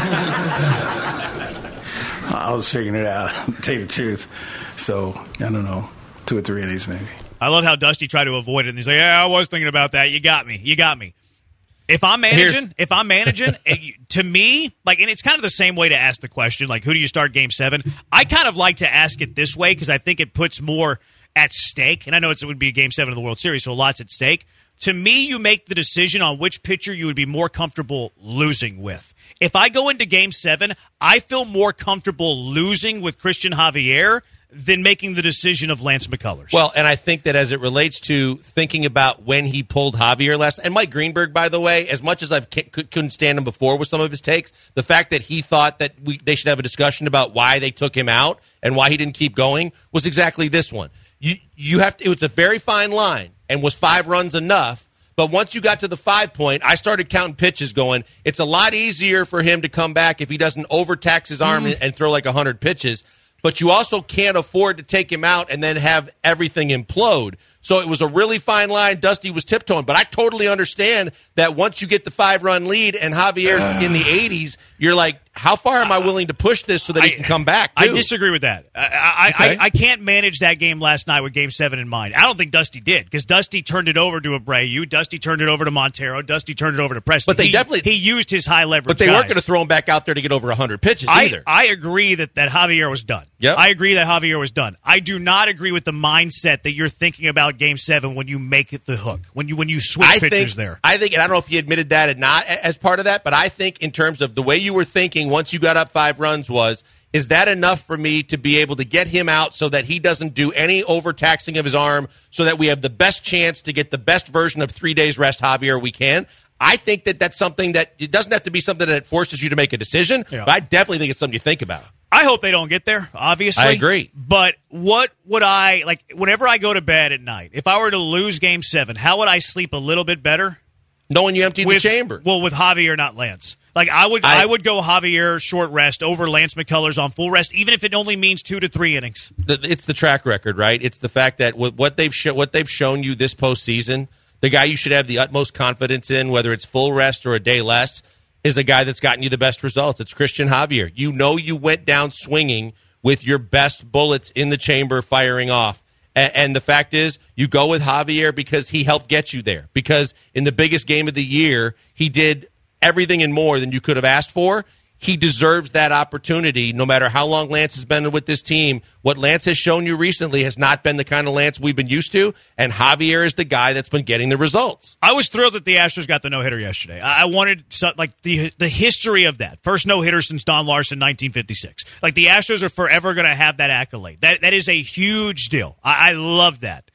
I was figuring it out, to tell you the truth. So, I don't know, two or three of these maybe. I love how Dusty tried to avoid it, and he's like, yeah, I was thinking about that. You got me. You got me. If I'm managing, Here's- if I'm managing, it, to me, like, and it's kind of the same way to ask the question, like, who do you start game seven? I kind of like to ask it this way because I think it puts more at stake. And I know it's, it would be a game seven of the World Series, so lots at stake. To me, you make the decision on which pitcher you would be more comfortable losing with. If I go into game seven, I feel more comfortable losing with Christian Javier than making the decision of Lance McCullers. Well, and I think that as it relates to thinking about when he pulled Javier last, and Mike Greenberg, by the way, as much as I couldn't stand him before with some of his takes, the fact that he thought that we, they should have a discussion about why they took him out and why he didn't keep going was exactly this one. You you have to, it was a very fine line, and was five runs enough? But once you got to the five point, I started counting pitches going, it's a lot easier for him to come back if he doesn't overtax his arm mm. and, and throw like one hundred pitches. But you also can't afford to take him out and then have everything implode. So it was a really fine line. Dusty was tiptoeing. But I totally understand that once you get the five-run lead and Javier's uh, in the eighties, you're like, how far am I willing to push this so that he I, can come back, too? I disagree with that. I, I, okay. I, I can't manage that game last night with Game seven in mind. I don't think Dusty did, because Dusty turned it over to Abreu. Dusty turned it over to Montero. Dusty turned it over to Preston. But they he, definitely he used his high leverage But they guys. weren't going to throw him back out there to get over one hundred pitches I, either. I agree that, that Javier was done. Yep. I agree that Javier was done. I do not agree with the mindset that you're thinking about Game seven when you make it the hook, when you when you switch I pitchers think, there. I think, and I don't know if you admitted that or not as part of that, but I think in terms of the way you were thinking once you got up five runs was, is that enough for me to be able to get him out so that he doesn't do any overtaxing of his arm so that we have the best chance to get the best version of three days rest Javier we can? I think that that's something that it doesn't have to be something that forces you to make a decision, yeah. but I definitely think it's something you think about. I hope they don't get there, obviously. I agree. But what would I, like, whenever I go to bed at night, if I were to lose Game seven, how would I sleep a little bit better? Knowing you emptied with, the chamber. Well, with Javier, not Lance. Like, I would I, I would go Javier short rest over Lance McCullers on full rest, even if it only means two to three innings. It's the track record, right? It's the fact that what they've sh- what they've shown you this postseason, the guy you should have the utmost confidence in, whether it's full rest or a day less, is a guy that's gotten you the best results. It's Christian Javier. You know you went down swinging with your best bullets in the chamber firing off. And, and the fact is, you go with Javier because he helped get you there. Because in the biggest game of the year, he did everything and more than you could have asked for. He deserves that opportunity no matter how long Lance has been with this team. What Lance has shown you recently has not been the kind of Lance we've been used to, and Javier is the guy that's been getting the results. I was thrilled that the Astros got the no-hitter yesterday. I wanted some, like the the history of that. First no-hitter since Don Larson, nineteen fifty-six. Like, the Astros are forever going to have that accolade. That That is a huge deal. I, I love that.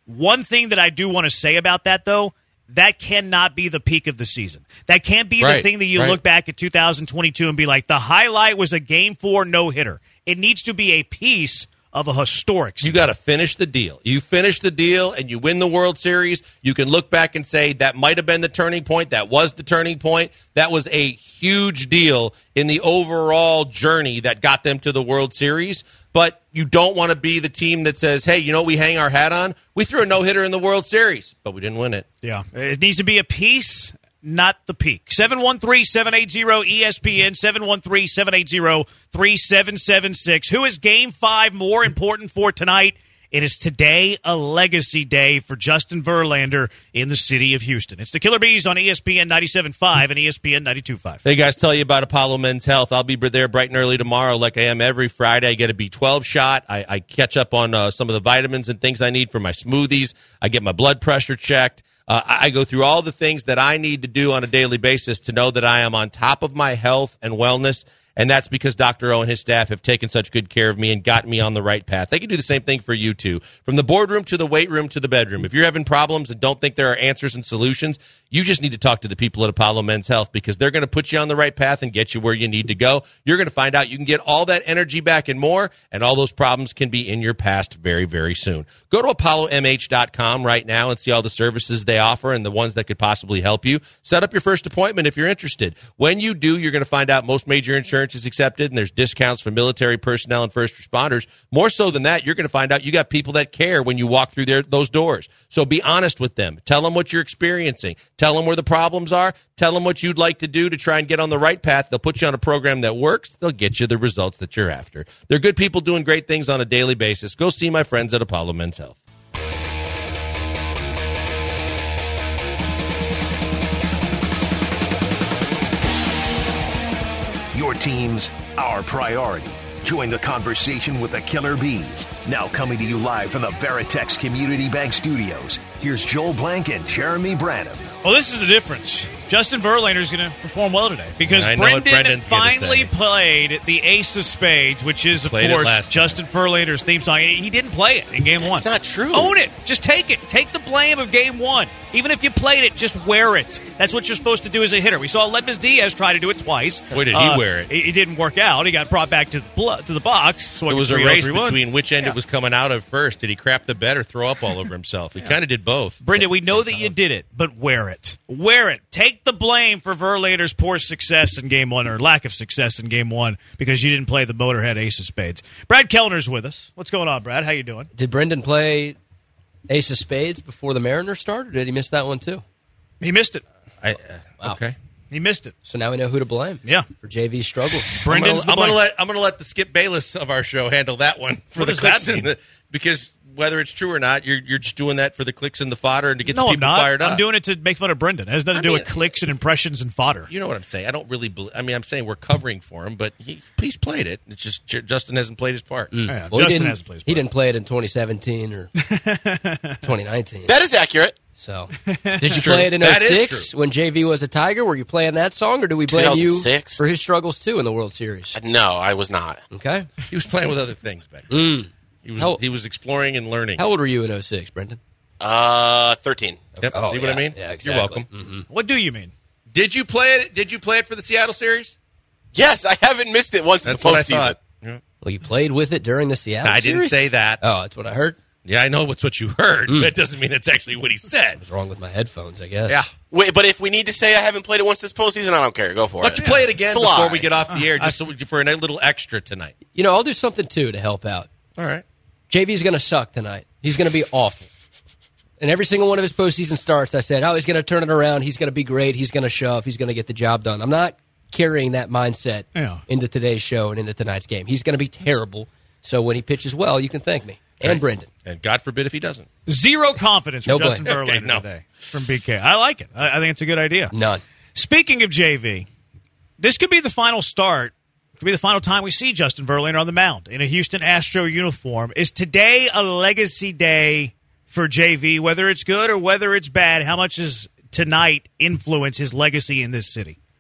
One thing that I do want to say about that, though, that cannot be the peak of the season. That can't be Right, the thing that you right. look back at two thousand twenty-two and be like, the highlight was a game four no-hitter. It needs to be a piece of a historic season. You got to finish the deal. You finish the deal and you win the World Series. You can look back and say that might have been the turning point. That was the turning point. That was a huge deal in the overall journey that got them to the World Series. But you don't want to be the team that says, hey, you know what we hang our hat on? We threw a no-hitter in the World Series, but we didn't win it. Yeah, it needs to be a piece, not the peak. seven one three, seven eight zero, E S P N, seven one three, seven eight zero, three seven seven six. Who is Game five more important for tonight? It is today a legacy day for Justin Verlander in the city of Houston. It's the Killer Bees on E S P N ninety-seven point five and E S P N ninety-two point five. Hey, guys, tell you about Apollo Men's Health. I'll be there bright and early tomorrow like I am every Friday. I get a B twelve shot. I, I catch up on uh, some of the vitamins and things I need for my smoothies. I get my blood pressure checked. Uh, I go through all the things that I need to do on a daily basis to know that I am on top of my health and wellness. And that's because Doctor O and his staff have taken such good care of me and gotten me on the right path. They can do the same thing for you, too. From the boardroom to the weight room to the bedroom. If you're having problems and don't think there are answers and solutions, you just need to talk to the people at Apollo Men's Health because they're going to put you on the right path and get you where you need to go. You're going to find out you can get all that energy back and more, and all those problems can be in your past very, very soon. Go to apollo m h dot com right now and see all the services they offer and the ones that could possibly help you. Set up your first appointment if you're interested. When you do, you're going to find out most major insurance is accepted, and there's discounts for military personnel and first responders. More so than that, you're going to find out you got people that care when you walk through their, those doors. So be honest with them. Tell them what you're experiencing. Tell them where the problems are. Tell them what you'd like to do to try and get on the right path. They'll put you on a program that works. They'll get you the results that you're after. They're good people doing great things on a daily basis. Go see my friends at Apollo Men's Health. Your team's our priority. Join the conversation with the Killer Bees. Now coming to you live from the Veritex Community Bank Studios. Here's Joel Blank and Jeremy Branham. Well, this is the difference. Justin Verlander is going to perform well today because I know what Brendan Brendan's gonna finally say. played the Ace of Spades, which is, of Played it course, last Justin Verlander's theme song. He didn't play it in Game That's one. not true. Own it. Just take it. Take the blame of Game one. Even if you played it, just wear it. That's what you're supposed to do as a hitter. We saw Ledmus Diaz try to do it twice. Boy, did he Uh, wear it. It, it didn't work out. He got brought back to the blo- to the box. So It was a three oh race three one. between which end Yeah. it was coming out of first. Did he crap the bed or throw up all over himself? He kind of did both. Brendan, we know that you did it, but wear it. Wear it. Take the blame for Verlander's poor success in Game one, or lack of success in Game one, because you didn't play the Motorhead Ace of Spades. Brad Kellner's with us. What's going on, Brad? How you doing? Did Brendan play Ace of Spades before the Mariners started, or did he miss that one too? He missed it. I, uh, Wow. Okay. He missed it. So now we know who to blame. Yeah. For J V's struggles. Brendan's I'm the going to blame. let I'm going to let the Skip Bayless of our show handle that one for What the does that clicks and mean? the, because whether it's true or not, you're you're just doing that for the clicks and the fodder and to get No, the I'm people not. fired up. I'm doing it to make fun of Brendan. It has nothing to I do mean- with clicks and impressions and fodder. You know what I'm saying? I don't really. Believe, I mean, I'm saying we're covering for him, but he, he's played it. It's just J- Justin hasn't played his part. Yeah, Well, he Justin didn't, hasn't played his he part. didn't play it in twenty seventeen or twenty nineteen. That is accurate. So, did you True. play it in That oh is six true. when J V was a Tiger? Were you playing that song, or do we blame you two thousand six? for his struggles too in the World Series? No, I was not. Okay. He was playing with other things back then. Mm. He was How- he was exploring and learning. How old were you in oh six, Brendan? Uh, thirteen. Yep. Oh, See what yeah. I mean? Yeah, exactly. You're welcome. Mm-hmm. What do you mean? Did you play it? Did you play it for the Seattle series? Yes, I haven't missed it once That's in the what I postseason. thought. Yeah. Well, you played with it during the Seattle I didn't series? say that. Oh, that's what I heard. Yeah, I know what's what you heard, Mm. but it doesn't mean that's actually what he said. What's wrong with my headphones, I guess? Yeah. Wait, but if we need to say I haven't played it once this postseason, I don't care. Go for Why it. don't you play it again It's a before lie. we get off the air, just so we, for a little extra tonight? You know, I'll do something, too, to help out. All right. J V's going to suck tonight. He's going to be awful. And every single one of his postseason starts, I said, oh, he's going to turn it around. He's going to be great. He's going to shove. He's going to get the job done. I'm not carrying that mindset Yeah. into today's show and into tonight's game. He's going to be terrible. So when he pitches well, you can thank me. And Right. Brendan. And God forbid if he doesn't. Zero confidence from No Justin blame. Verlander Okay, no. today from B K. I like it. I, I think it's a good idea. None. Speaking of J V, this could be the final start. Could be the final time we see Justin Verlander on the mound in a Houston Astro uniform. Is today a legacy day for J V, whether it's good or whether it's bad? How much does tonight influence his legacy in this city?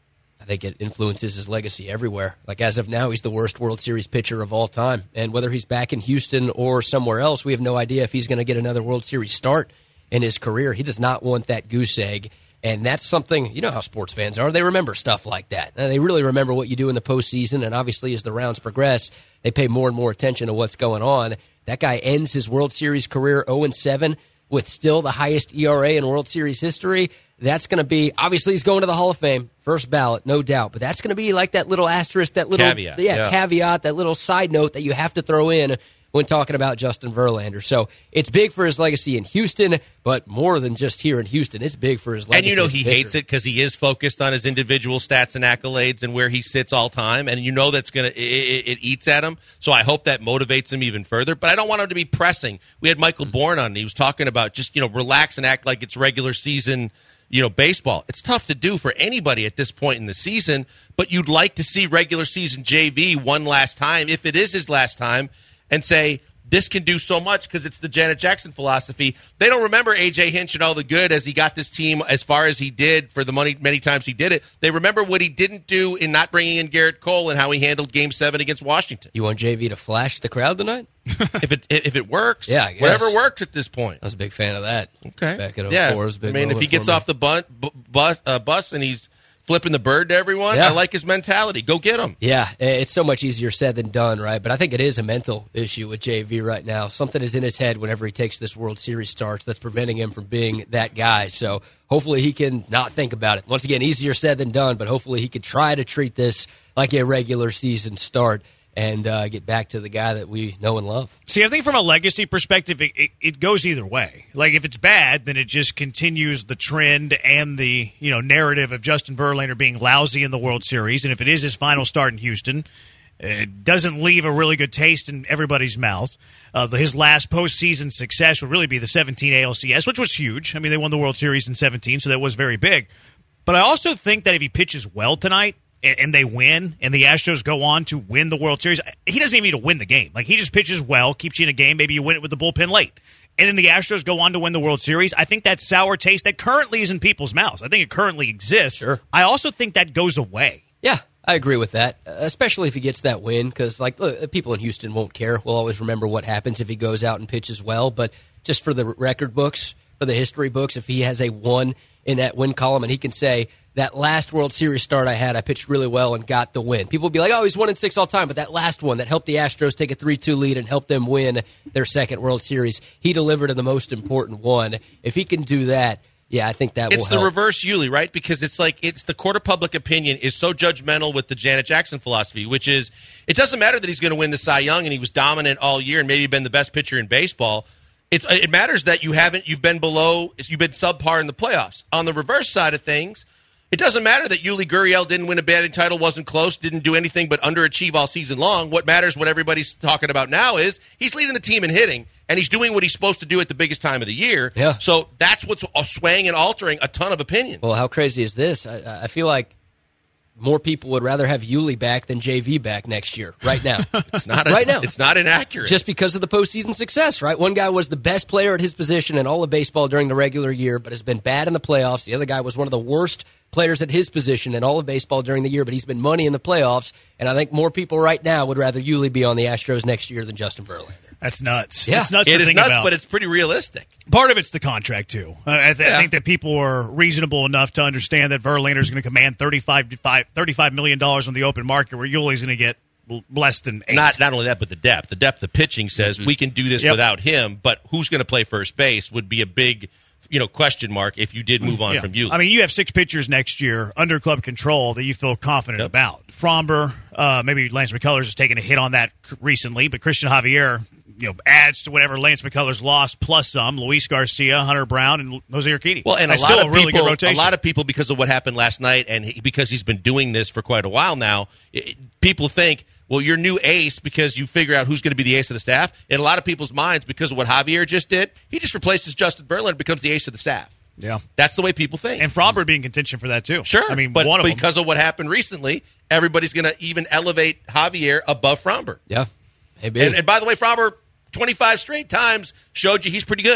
think it influences his legacy everywhere. Like, as of now, he's the worst World Series pitcher of all time. And whether he's back in Houston or somewhere else, we have no idea if he's going to get another World Series start in his career. He does not want that goose egg. And that's something, you know how sports fans are. They remember stuff like that. And they really remember what you do in the postseason. And obviously, as the rounds progress, they pay more and more attention to what's going on. That guy ends his World Series career oh and seven with still the highest E R A in World Series history. That's going to be, obviously, he's going to the Hall of Fame, first ballot, no doubt. But that's going to be like that little asterisk, that little caveat, yeah, yeah. caveat, that little side note that you have to throw in when talking about Justin Verlander. So it's big for his legacy in Houston, but more than just here in Houston, it's big for his legacy. And you know as a he pitcher. hates it because he is focused on his individual stats and accolades and where he sits all time. And you know that's gonna it, it, it eats at him. So I hope that motivates him even further. But I don't want him to be pressing. We had Michael Bourne on. And he was talking about just you know relax and act like it's regular season. You know, baseball. It's tough to do for anybody at this point in the season, but you'd like to see regular season J V one last time, if it is his last time, and say, this can do so much because it's the Janet Jackson philosophy. They don't remember A J Hinch and all the good as he got this team as far as he did for the money many times he did it. They remember what he didn't do in not bringing in Garrett Cole and how he handled Game Seven against Washington. You want J V to flash the crowd tonight? if it if it works, yeah, I guess. whatever works at this point. I was a big fan of that. Okay, back at yeah. oh four was a big I mean, if he moment gets for me. off the bus, bus, uh, bus and he's flipping the bird to everyone, Yeah. I like his mentality. Go get him. Yeah, it's so much easier said than done, right? But I think it is a mental issue with J V right now. Something is in his head whenever he takes this World Series starts that's preventing him from being that guy. So hopefully he can not think about it. Once again, easier said than done, but hopefully he could try to treat this like a regular season start and uh, get back to the guy that we know and love. See, I think from a legacy perspective, it, it, it goes either way. Like, if it's bad, then it just continues the trend and the you know narrative of Justin Verlander being lousy in the World Series. And if it is his final start in Houston, it doesn't leave a really good taste in everybody's mouth. Uh, his last postseason success would really be the seventeen A L C S, which was huge. I mean, they won the World Series in seventeen, so that was very big. But I also think that if he pitches well tonight, and they win, and the Astros go on to win the World Series, he doesn't even need to win the game. Like, he just pitches well, keeps you in a game. Maybe you win it with the bullpen late. And then the Astros go on to win the World Series. I think that sour taste that currently is in people's mouths, I think it currently exists. Sure. I also think that goes away. Yeah, I agree with that, especially if he gets that win, because like look, people in Houston won't care. We'll always remember what happens if he goes out and pitches well. But just for the record books, for the history books, if he has a one in that win column and he can say, that last World Series start I had, I pitched really well and got the win. People will be like, oh, he's one and six all time, but that last one that helped the Astros take a three two lead and helped them win their second World Series, he delivered in the most important one. If he can do that, yeah, I think that will It's help. the reverse Yuli, right? Because it's like it's the court of public opinion is so judgmental with the Janet Jackson philosophy, which is it doesn't matter that he's going to win the Cy Young and he was dominant all year and maybe been the best pitcher in baseball. It's, it matters that you haven't, you've been below, you've been subpar in the playoffs. On the reverse side of things, it doesn't matter that Yuli Gurriel didn't win a batting title, wasn't close, didn't do anything but underachieve all season long. What matters, what everybody's talking about now is he's leading the team in hitting, and he's doing what he's supposed to do at the biggest time of the year. Yeah. So that's what's swaying and altering a ton of opinions. Well, how crazy is this? I, I feel like more people would rather have Yuli back than J V back next year, right now. It's not right now. It's not inaccurate. Just because of the postseason success, right? One guy was the best player at his position in all of baseball during the regular year, but has been bad in the playoffs. The other guy was one of the worst players at his position in all of baseball during the year, but he's been money in the playoffs. And I think more people right now would rather Yuli be on the Astros next year than Justin Verlander. That's nuts. Yeah. It's nuts It to is think nuts, about. but it's pretty realistic. Part of it's the contract, too. I, th- Yeah. I think that people are reasonable enough to understand that Verlander is going to command thirty-five million dollars on the open market, where Yuli's going to get l- less than eight. Not not only that, but the depth. The depth of pitching says we can do this Yep. without him, but who's going to play first base would be a big, you know, question mark if you did move on Yeah. from Yuli. I mean, you have six pitchers next year under club control that you feel confident Yep. about. Fromber, uh, maybe Lance McCullers has taken a hit on that c- recently, but Christian Javier, you know, adds to whatever Lance McCullers lost plus some. Luis Garcia, Hunter Brown, and Jose Urquidy. Well, and That's a lot still of a really people, good rotation. a lot of people, because of what happened last night, and he, because he's been doing this for quite a while now, it, people think, well, your new ace because you figure out who's going to be the ace of the staff. In a lot of people's minds, because of what Javier just did, he just replaces Justin Verlander and becomes the ace of the staff. Yeah, that's the way people think. And Fromber would be in contention for that too. Sure, I mean, but one of them. because of what happened recently, everybody's going to even elevate Javier above Fromber. Yeah, maybe. And, and by the way, Fromber, twenty-five straight times showed you he's pretty good.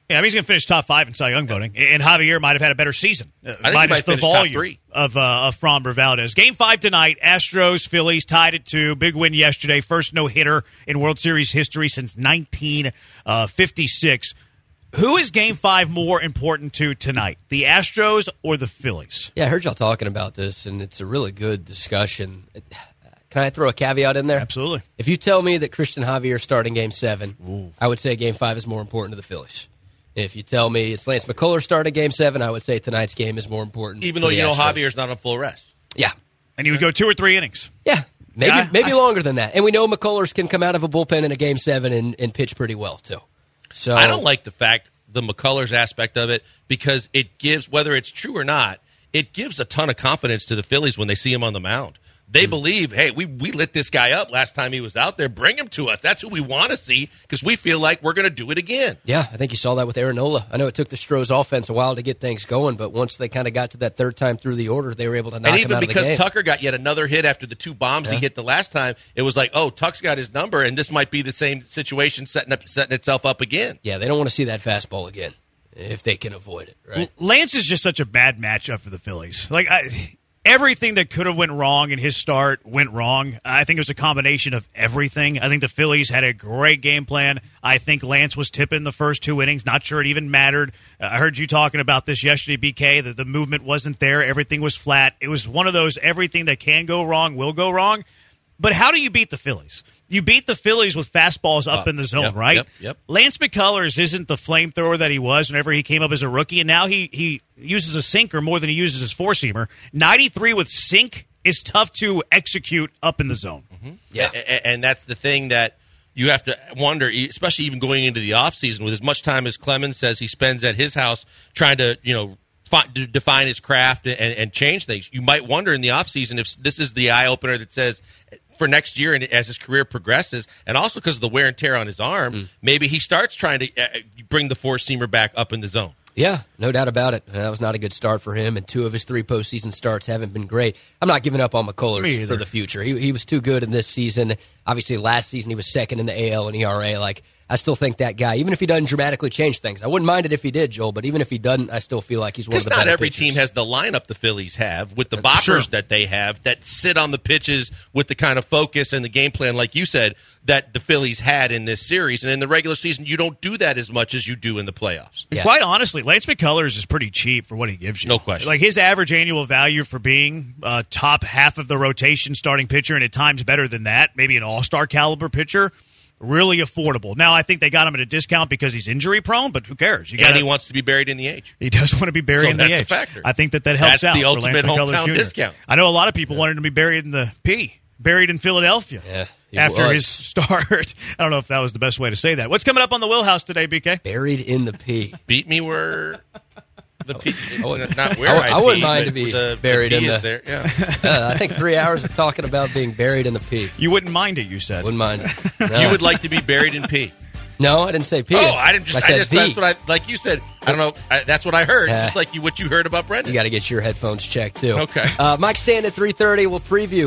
Yeah, I mean, he's going to finish top five in Cy Young voting, and Javier might have had a better season. Uh, I think he minus might the finish top volume three. of uh, of Framber Valdez. Game five tonight. Astros Phillies tied at two. Big win yesterday. First no hitter in World Series history since nineteen fifty-six. Who is Game Five more important to tonight, the Astros or the Phillies? Yeah, I heard y'all talking about this, and it's a really good discussion. Can I throw a caveat in there? Absolutely. If you tell me that Christian Javier starting Game Seven, Ooh. I would say Game Five is more important to the Phillies. If you tell me it's Lance McCullers starting Game Seven, I would say tonight's game is more important. Even though you know Astros. Javier's not on full rest. Yeah. And you would go two or three innings. Yeah. Maybe yeah, I, maybe I, longer than that. And we know McCullers can come out of a bullpen in a Game Seven and, and pitch pretty well, too. So I don't like the fact, the McCullers aspect of it, because it gives, whether it's true or not, it gives a ton of confidence to the Phillies when they see him on the mound. They mm. believe, hey, we, we lit this guy up last time he was out there. Bring him to us. That's who we want to see because we feel like we're going to do it again. Yeah, I think you saw that with Aaron Nola. I know it took the Stros offense a while to get things going, but once they kind of got to that third time through the order, they were able to knock and him even out of the because game. Tucker got yet another hit after the two bombs yeah. he hit the last time, it was like, oh, Tuck's got his number, and this might be the same situation setting up setting itself up again. Yeah, they don't want to see that fastball again if they can avoid it, right? Lance is just such a bad matchup for the Phillies. Like, I... Everything that could have went wrong in his start went wrong. I think it was a combination of everything. I think the Phillies had a great game plan. I think Lance was tipping the first two innings. Not sure it even mattered. Uh, I heard you talking about this yesterday, B K, that the movement wasn't there. Everything was flat. It was one of those everything that can go wrong will go wrong. But how do you beat the Phillies? You beat the Phillies with fastballs up uh, in the zone, yep, right? Yep, yep. Lance McCullers isn't the flamethrower that he was whenever he came up as a rookie, and now he, he uses a sinker more than he uses his four-seamer. ninety-three with sink is tough to execute up in the zone. Mm-hmm. Yeah, and, and that's the thing that you have to wonder, especially even going into the offseason, with as much time as Clemens says he spends at his house trying to, you know, fi- to define his craft and, and change things. You might wonder in the offseason if this is the eye-opener that says – for next year and as his career progresses, and also because of the wear and tear on his arm, mm. maybe he starts trying to uh, bring the four-seamer back up in the zone. Yeah, no doubt about it. That was not a good start for him, and two of his three postseason starts haven't been great. I'm not giving up on McCullers for the future. He, he was too good in this season. Obviously, last season he was second in the A L and E R A. Like, I still think that guy, even if he doesn't dramatically change things, I wouldn't mind it if he did, Joel, but even if he doesn't, I still feel like he's one of the better not every pitchers. team has the lineup the Phillies have, with the boppers sure. that they have, that sit on the pitches with the kind of focus and the game plan, like you said, that the Phillies had in this series. And in the regular season, you don't do that as much as you do in the playoffs. Yeah. Quite honestly, Lance McCullers is pretty cheap for what he gives you. No question. Like, his average annual value for being uh, top half of the rotation starting pitcher, and at times better than that, maybe an all-star caliber pitcher, really affordable. Now, I think they got him at a discount because he's injury-prone, but who cares? You and gotta, he wants to be buried in the age. He does want to be buried so in the that's age. a factor. I think that that helps that's out. the ultimate for Lance hometown Junior discount. I know a lot of people wanted him to be buried in the P, buried in Philadelphia. Yeah, after was. his start. I don't know if that was the best way to say that. What's coming up on the Wheelhouse today, B K? Buried in the P. Beat me where the P. Oh, not where I, I, I wouldn't pee, mind to but be the, buried the P in the. is there. Yeah. uh, I think three hours of talking about being buried in the P. You wouldn't mind it, you said. Wouldn't mind it. No. You would like to be buried in P. No, I didn't say P. Oh, I didn't just. I, I, just. P. That's what I. Like you said. I don't know. I, that's what I heard. Uh, just like you, what you heard about Brendan. You got to get your headphones checked too. Okay. Uh, Mike Stand at three thirty. We'll preview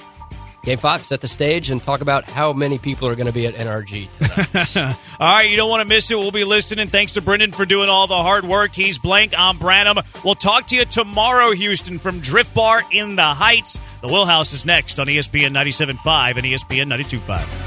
Game Five. Set the stage and talk about how many people are going to be at N R G tonight. All right, you don't want to miss it. We'll be listening. Thanks to Brendan for doing all the hard work. He's Blank. I'm Branham. We'll talk to you tomorrow, Houston, from Drift Bar in the Heights. The Wheelhouse is next on E S P N ninety-seven point five and E S P N ninety-two point five.